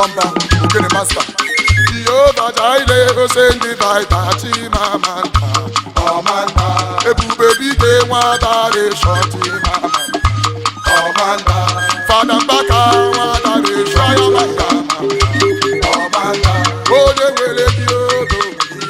Kowamba, Ukene Master. Jehovah Jireh, send the Vita, Chimamanda, Amanda. Ebu baby, they want a shot, Chimamanda, Amanda. Father Baka, want a shot, Amanda. Oh, they will let you go,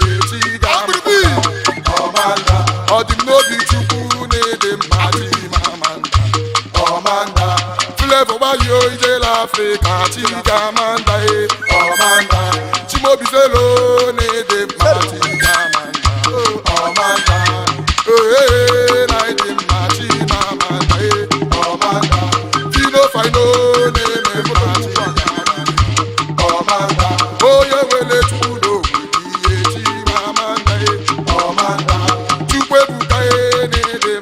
Amanda. Oh, the no be to the Amanda, Amanda. Flavor by you, is Africa, Chigamanda, Amanda. Chimobi Zelo, the Amanda, Amanda. Hey, I did Amanda, Amanda. Tino Fino, name Amanda. Oh, you will let you know, Amanda, Amanda. Chupebuka, the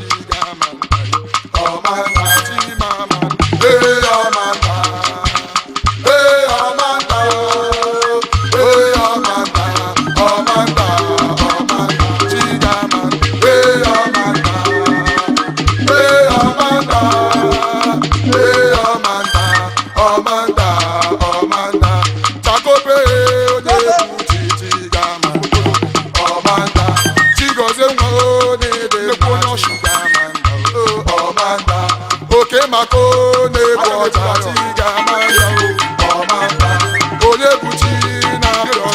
Amanda. Hey, Amanda. Hey, Amanda. Hey, Amanda. Amanda. Amanda. Chigaman. Hey, Amanda. Hey, Amanda. Hey, Amanda. Amanda. Amanda. Chakope, Odebu, Chigaman. Amanda. Chigoze, Odebu, Chigaman. Amanda. Okay, Mako, Nebo, Chigamanda. Amanda. Odebuchi, na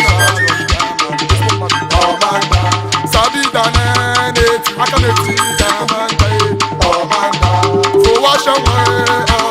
Amanda. Sabidane, Neti, Chigamanda. Amanda. For wash away,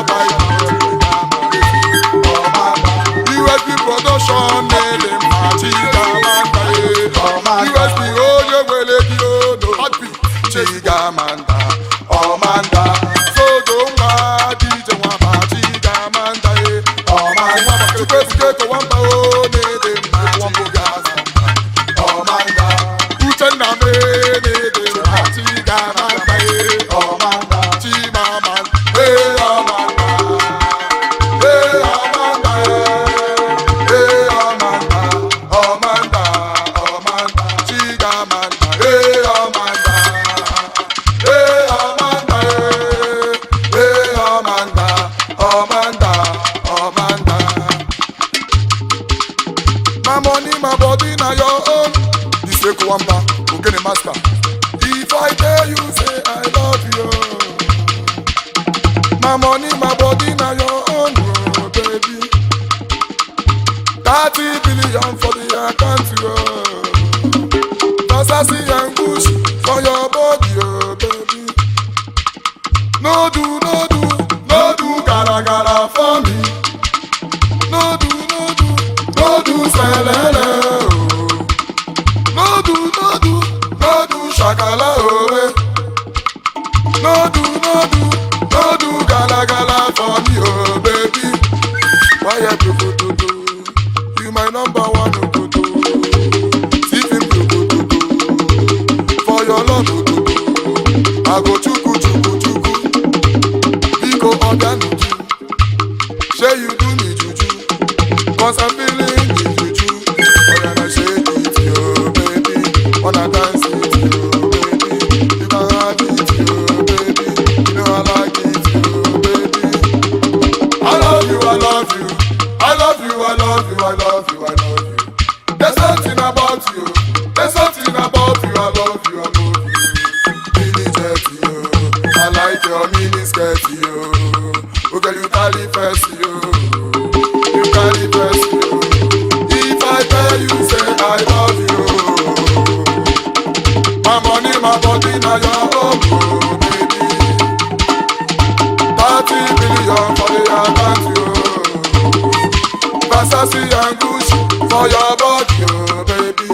USB production, Chigamanda. USB, oh, you will let you know. Chigamanda. Amanda. So don't mind, DJ Wamba, Chigamanda. Amanda. To go to Wamba, oh, need Wamba gas. Amanda. Uchenda me, need Chigamanda. Amanda. Chimaman. Hey, Amanda. Hey, Amanda. Hey, Amanda. Amanda. Amanda. Chigamanda. Hey, Amanda. Hey, Amanda. Hey, Amanda. Amanda. Amanda. My money, my body, now your own. This is Kowamba, Ukene Master. If I tell you, say I love you. My money, my body, now your own, oh, baby. 30 billion for the account, oh. Versace and Gucci for your body, oh, baby. No do, no do, no do, gara gara for me. No do, no do, no do, selele, oh. No do, no do, no do, shakala, oh. No do, no do, no do, gala gala for me, oh, baby. Why you do? You my number one, oh, do. See him, do. For your love, do. I go chuku. Go order me juju. Say you do me juju. Cause I'm feeling the juju. Wanna shake it, yo, baby. Wanna dance it, yo, baby. You can have it, yo, baby. You know I like it, yo, baby. I love you, I love you. I love you, I love you, I love you, I love you. There's something about you. There's something about you. I love you, I love you. Mini jet, yo. I like your mini skirt, yo. Okay, you carry first, yo. You carry first, yo. If I tell you, say I love you. My money, my body, now your own, oh, baby. 30 billion for the account, yo. Versace and Gucci for your body, oh, baby.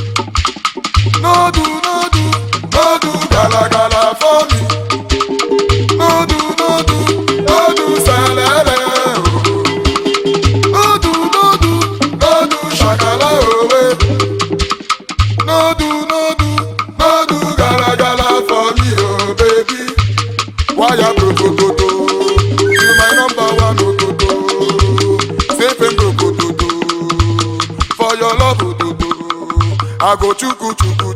No do, no do, no do, gala gala for me. No do, no do, no do, selele, oh. No do, no do, no do, shakala, oh, no do, no do, no do, gala gala for me, oh, baby. Why you broke, you my number one, oh, safe and broke, for your love, oh, I go chuku.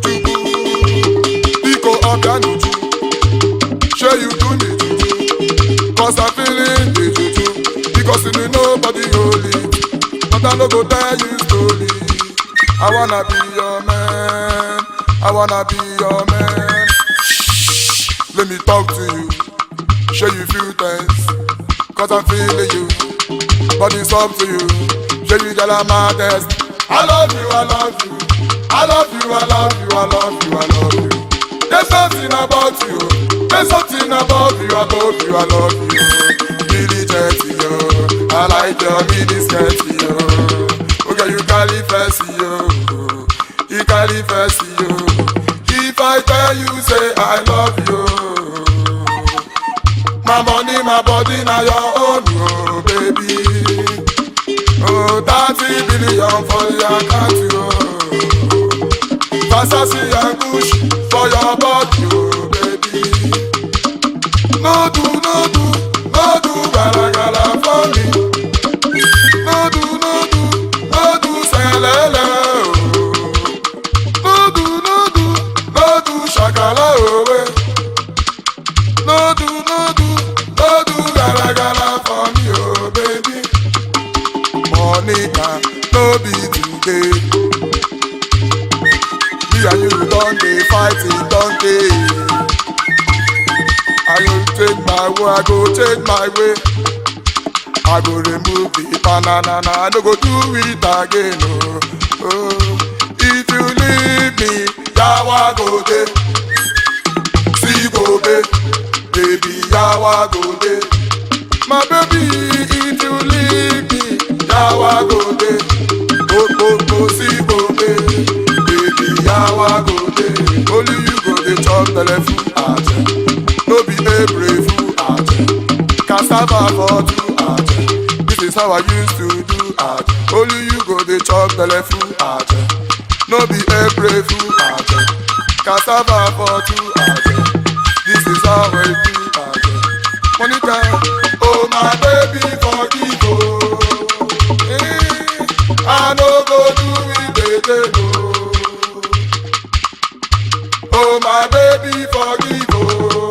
Pico up the juju. Sure you do me juju. Cause I'm feeling the juju. Because you know nobody holy. but I no go tell you story. I wanna be your man, I wanna be your man. Shh, let me talk to you, show you few things, cause I'm feeling you, but it's up to you. Show you that I'm modest. I love you, I love you, I love you, I love you, I love you, I love you. There's something about you, there's something about you, above you, I love you. Really jetty, yo, I like your mini skirt, yo. Okay, you carry fancy, yo, you carry fancy, yo. If I tell you, say I love you, my money, my body, now your own, oh baby. Oh, 30 billion for the account, oh. Fantasy and Gucci for your body, oh baby. No do, no do, no do, gala gala for me. No do, no do, no do, selele, oh. No do, no do, no do, shakala, oh. No do, no do, no do, gala gala for me, oh baby. Monica, no be today. Me and you don't dey fighting, don't dey. I go change my way, I go change my way. I go remove the banana, I no go do it again. Oh, oh. If you leave me, yawa go dey. See go dey, baby, yawa go dey. My baby, if you leave me, yawa go dey. Go, go, go, see go dey. Baby, yawa go dey. Only you go dey chop telephone at. No be a brave at. Cassava for two at. This is how I used to do at. Only you go dey chop telephone at. No be a brave at. Cassava for two at. This is how I do at. Monica, oh my baby, forgive oh. I no go do it again oh. Oh my baby, forgive oh.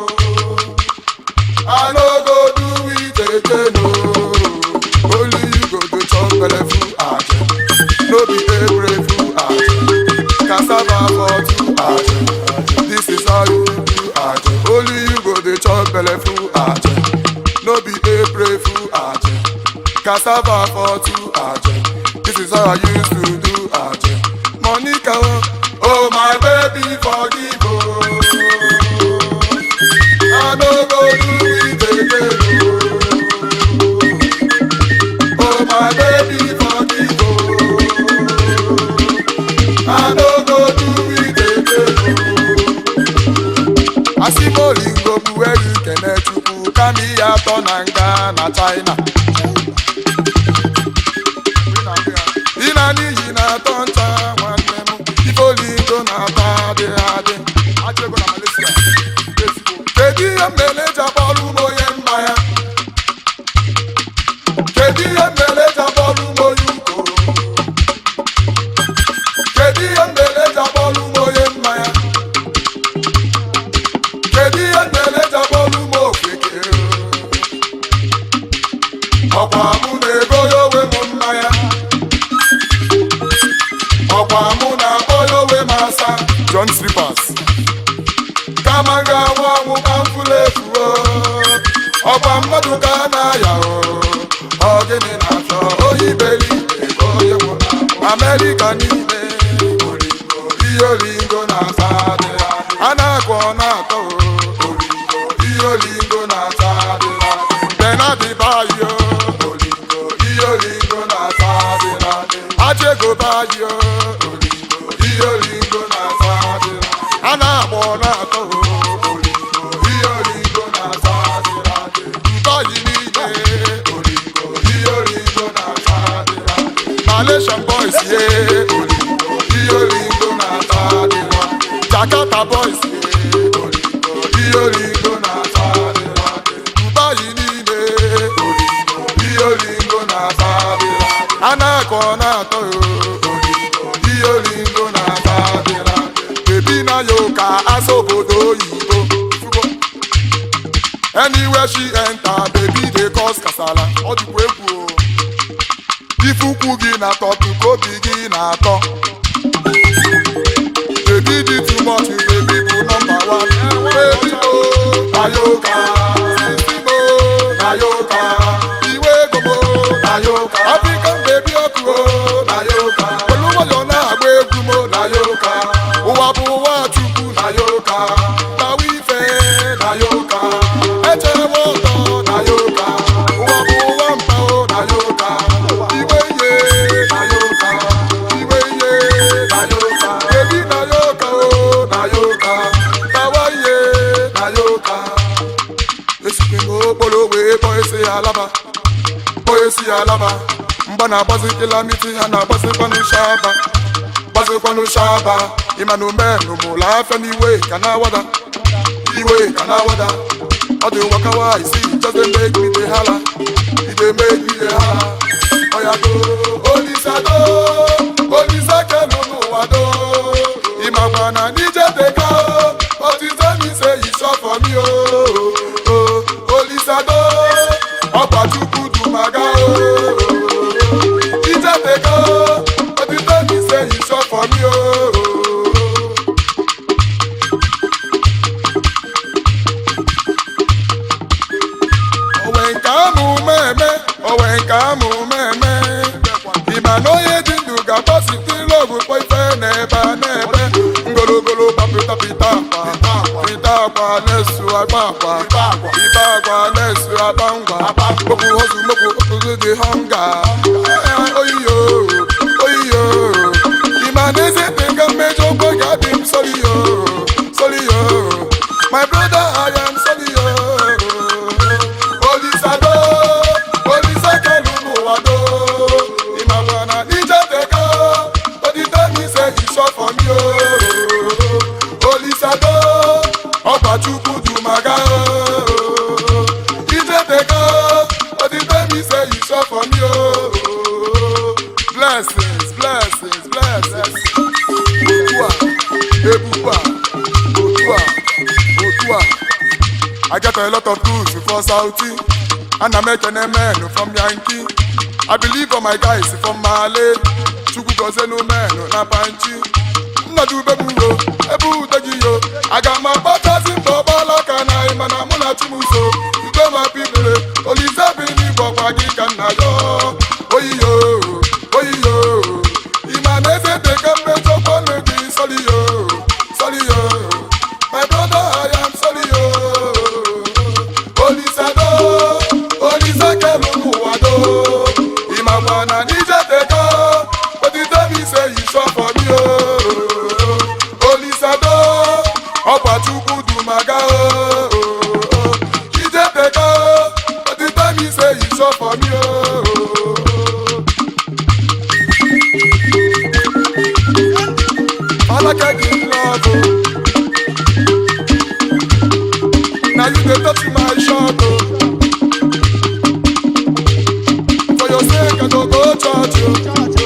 I no go do it again oh. Only you go to chop telephone at. No be a brave at. Cassava for two at. This is how you do at. Only you go to chop telephone at. No be a brave at. Cassava for two at. This is how I used to do at. Monica, oh my baby, forgive oh. I no go do it again oh. Oh my baby, forgive oh. I no go do it again oh. Asimolingo buweri kene chukwu kami ya tonanga na China. Inani yina toncha wanemu Ifolingo na bade ade Achego na Malaysia Kedi ya meleja bolu moye mbaya Kedi ya meleja bolu moyuko Kedi ya meleja bolu moye mbaya Kedi ya meleja bolu mofeke Okwa mune goyo we mbaya Okwa muna boyo we masa John Slippers Kamanga wangu kamfule fuo Okwa mmadu kana ya o Ogini na cho oyibeli Oye muna Amerika nime Olingo Iolingo na sade Anakwa nako Olingo Iolingo na sade Benadi bayo Olingo Iolingo na sade Achego bayo Olingo Iolingo na sade Anamona to Olingo Iolingo na sade Bayi nide Olingo Iolingo na sade Malaysian boys yeah Olingo Iolingo na sade Jakarta boys yeah Olingo Iolingo na sade Bayi nide Olingo Iolingo na sade Anakona to Olingo Iolingo na sade Baby na yoka asobodo yibo Anywhere she enter, baby they cause kasala. All the way Ifukwu gị na-atọ tupu obi gị na-atọ. Baby dị too much, baby bụ number one. Baby mo na yoka, sisi mo na yoka, iwe ego mo na yoka, African baby ọkụ o na yoka, olúmọ̀yọ̀ na-agba egwu mo na yoka, ụwa bụ ụwa Chukwu na yoka, tawa ife na yoka, echewe ọtọ na yoka, ụwa bụ ụwa mpa o na yoka, iwe ihe na yoka, iwe ihe na yoka, baby na yoka o na yoka, tawa ihe na yoka. Esike m okporo wee kpọọ isi alaba, kpọọ isi alaba, mgba na-agbazi kilamiti ha na-agbazikwanụ shaba, gbazikwanụ shaba, ịmanụ menụ mụrụ afịa n'iwe ka na-awada, iwe ka na-awada. All the waka I see just dey make me dey holla, e dey make me dey holla. Oya do, Olisa do, Olisa kenu n'ụwa do. Ịmakwa na n'ije dey go, but you tell me say you sure for me o. Olisa do, ọkwa Chukwu du maga o. N'ije dey go, but you tell me say you sure for me o. Owe nke amụ meme, ịma na onye dị ndụ ga-agbasite ilogu kpọ ife n'ebe a n'ebe. Ngologolo gbapụta pịta akwa na-esu agba akwa, ibe agwa na-esu agba ngwa, okwu hozu mokwu okwu dị họnga. Oyiyo, oyiyo, ịma na eze dị nga mmejọ okwu ga-adị m soli yo, soli yo. My brother, I am sorry yo. Olisa do, Olisa kenu n'ụwa do. Ịmakwa na n'ije dey go, but you tell me say you sure for me o. Olisa do, ọkwa Chukwu du maga o. N'ije dey go, but you tell me say you sure for me o. Blessings, blessings, blessings. Otua, ebukwa, otua, otua. I get a lot of tools before Saudi, and I make an man from Yankee. I believe on my guys from Mali. Chukwu goes no man, na panchi. Nadu bebugo, ebu tegiyo. I got my butters in Bobala Kana, Imana Muna Chimuso. You go my people, Olisa Bini Bobagi Kanayo. Oyo, oyo. Imanese de Campe Chopone di Solio, Solio. My brother, I am Solio. Olisa do, Olisa kenu n'ụwa do. Ịmakwa na n'ije dey go, but you tell me say you sure for me o. Olisa do, ọkwa Chukwu du maga o. N'ije dey go, but you tell me say you sure for me o. Alaka gị love o. Now you dey touch my shop o. For your sake I go church o.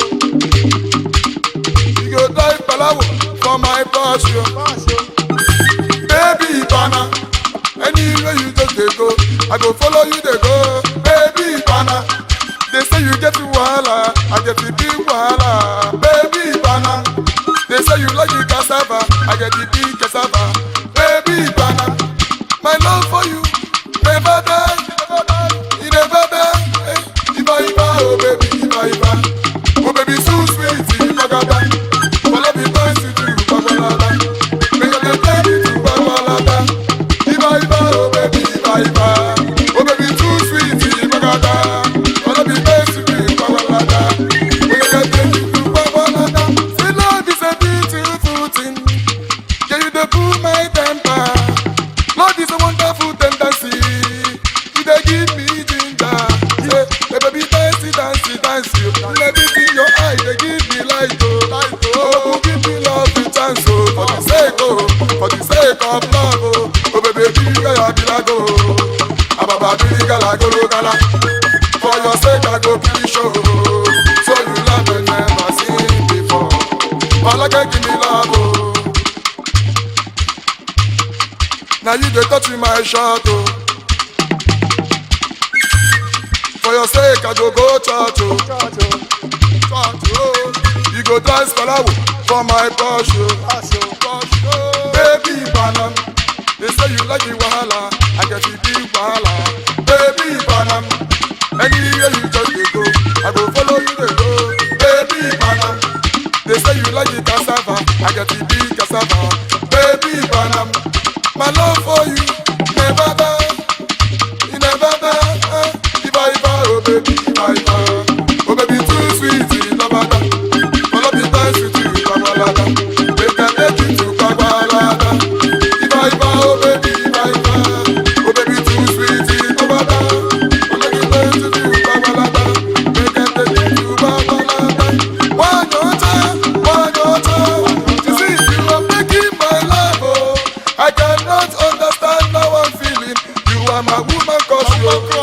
You go drive palawo for my Porsche o. Baby Ipana, anywhere you just dey go, I go follow you dey go. Baby Ipana, they say you get wahala, I get the big wahala. Baby Ipana, they say you like the cassava, I get the big cassava. Baby Ipana, my love for you never die, it never die. Iba iba, oh baby, iba iba, oh baby, so sweet, ibagada. Follow me dance to you, babalada. Make a day play to babalada. Iba iba, oh baby, iba iba, oh baby, too sweet, ibagada. Follow me dance to you, babalada. Make a day to babalada. Say love is a beautiful thing, can you dey pull my temper? Lord is a wonderful tendency. You dey give me ginger. Say, hey baby, dance, dance, dance. Let it in your eye, they give me light, oh. Oh, give me love, the chance, oh. For the sake of love, oh. Oh baby, gala go. Ababa, gala go, gala. For your sake, I go please show. So you love me never seen before. Malaka, give me love, oh. Now you dey touch my shirt, oh. For your sake, I go church, oh. go drive Spalawo for my Porsche. Baby Panam, they say you like the wahala, I get the big wahala. Baby Panam, anywhere you just dey go, I go follow you dey go. Baby Panam, they say you like the cassava, I get the big cassava. Baby Panam, my love for you never die, you never die. Iba, oh baby, Iba, oh baby too sweet, Iba, follow me dance with you, Babalada. Make I take you to Babalada. Iba, oh baby, Iba, oh baby too sweet, Iba, follow me dance with you, Babalada. Make I take you to Babalada. One more time, to see you are making my life, oh. I cannot understand how I'm feeling. You are my woman, cause you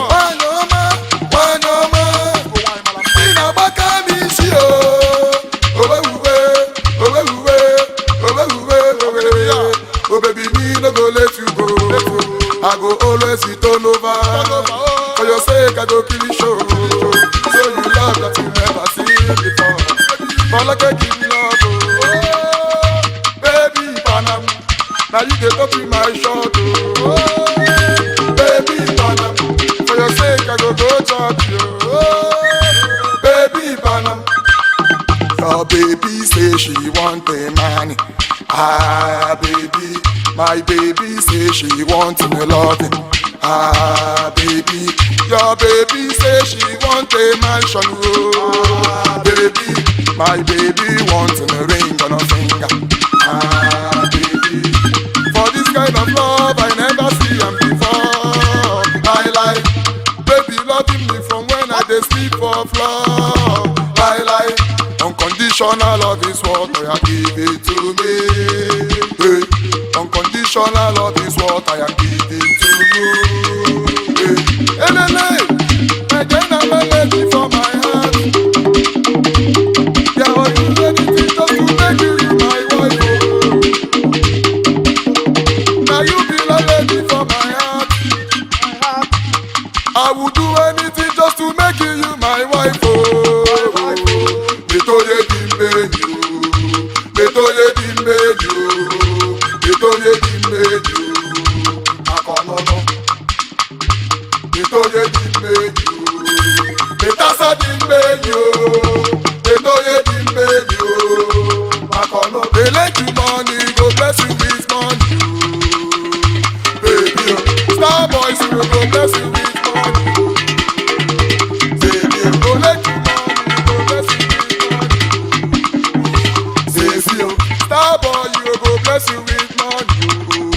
oh baby, me no go let you go. I go always sit all over. For your sake, I go kill the show. So you love that you never seen before. For like a king love, oh. Baby Panam, now you get up in my shot, oh. Baby Panam, for your sake, I go chop you. Oh. Baby Panam, your baby say she want a man. Ah, baby, my baby say she want me loving. Ah, baby, your baby say she want a mansion. Oh, baby, my baby want a ring on her finger. Ah, baby, for this kind of love I never see am before. I like, baby loving me from when I dey sleep for floor. I like. Unconditional love is what I am giving to me. Hey. Unconditional love is what I am giving to you. Hey. Again I'm a lady for my heart. Yeah, I do anything just to make you my wife. Now you be a lady for my heart. I would do anything just to make you my wife. They let you money, go bless you with money. Baby, star boys will go bless you with money. Baby, go let you money, go bless you with money. Baby, star boy, you go bless you with money.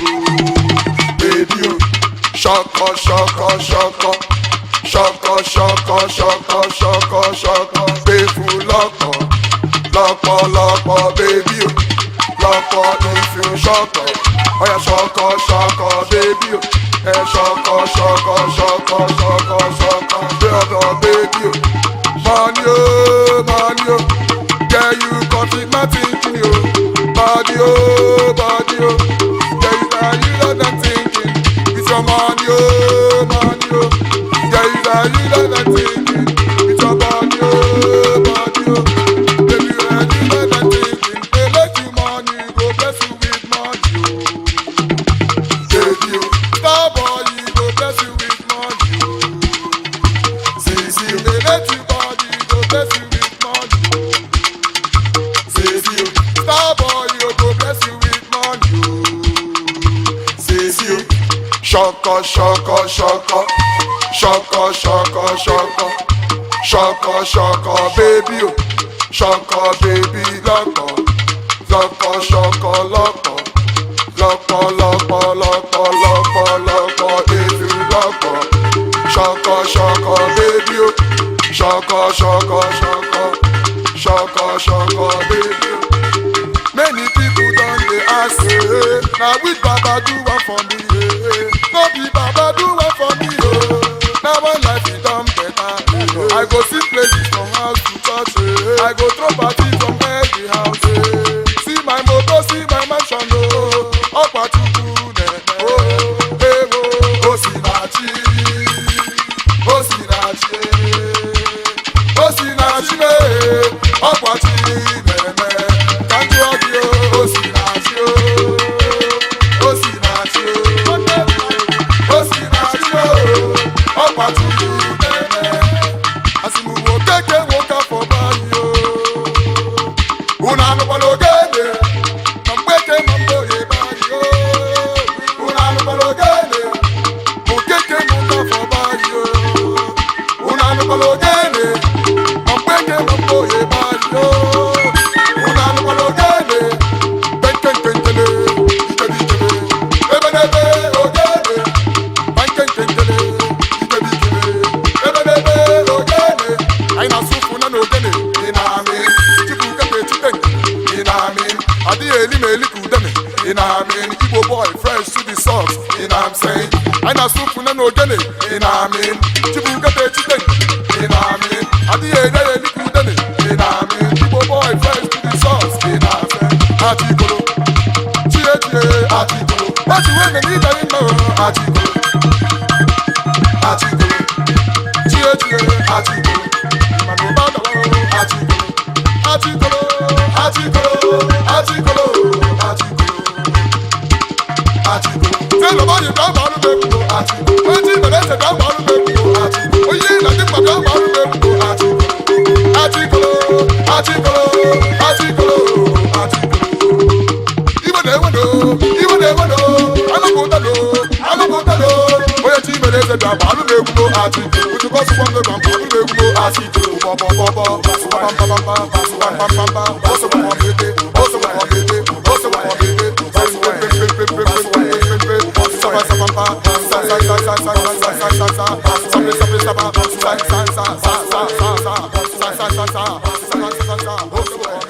Baby, shoko, shoko, shoko, shoko, shoko, shoko, shoko, shoko, faithful loko, loko, loko, baby. Shoko, if you shoko, oh yeah, shoko, shoko, baby. Shoko, shoko, shoko, shoko, shoko, baby. Money, oh, money, oh. Yeah, you conflict my thinking, yo. Body, oh, body, oh. Yeah, you know that thinking. It's your money, oh, money, oh. Yeah, you know that thinking. It's your body, oh, body, oh. Baby, you know that thinking. They let you money, go bless you with money, oh. Baby, star boy, go bless you with money, oh. See, they let you body, go bless you with money, oh. See, star boy, go bless you with money, oh. See, shoko, shoko, shoko, shoko, shoko, shoko, shoko, shoko, baby, oh. Shoko, baby, loko, loko, shoko, loko, loko, loko, loko, loko, loko, if you loko, shoko, shoko, baby, oh. Shoko, shoko, shoko, shoko, shoko, baby, oh. Many people don't they ask, now which Baba do one for me, no be Baba do one for me, now my life is done better, I go see places from house to church, I go throw parties from every house, see my motor, see my mansion, up at you, Osinachi, Osinachi, Osinachi, up at you, I mean? Igbo boy, fresh to the socks, you know what I'm saying? I know soup no no gene, you know what I mean? Chibu get a chicken, you know what I mean? Adi e de liku dene, you know what I mean? Igbo boy, fresh to the socks, you know what I'm saying? Atikolo, chie chie, atikolo. What you want me need I know, atikolo, atikolo, chie chie, atikolo. Manu bada, atikolo, atikolo, atikolo, atikolo, atikolo. Tell nobody down by the baby go Atiko. Waiting the rest down by the baby go Atiko. Oh yeah, nothing but down by the baby go Atiko. Atiko, Atiko, Atiko, Atiko. Even they want to. I'm a good hello. Oh yeah, team the rest down by the baby go Atiko. With the boss one down by the baby go Atiko. Sa